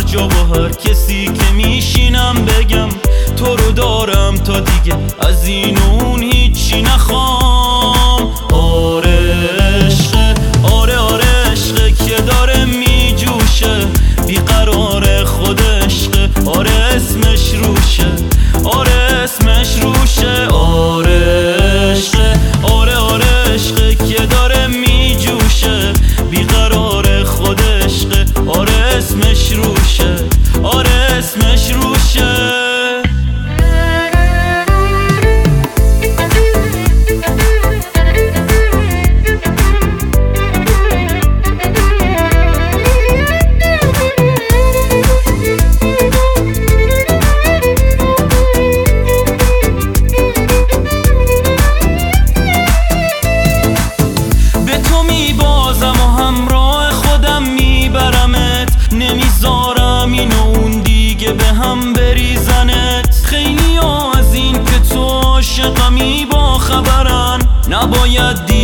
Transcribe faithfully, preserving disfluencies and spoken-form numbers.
جا با هر کسی که میشینم بگم تو رو دارم تا دیگه از این و اون هیچی نخوام. آره عشقه، آره آره عشقه که داره میجوشه، بیقرار خود عشقه، آره اسمش روشه، آره اسمش روشه. آره عشقه، آره آره عشقه که داره میجوشه، بیقرار خود عشقه، آره اسمش روشه، آره اسمش روشه. نمیذارم این و اون دیگه به هم بریزنت. خیلی ها از این که تو عاشقمی با خبرن، نباید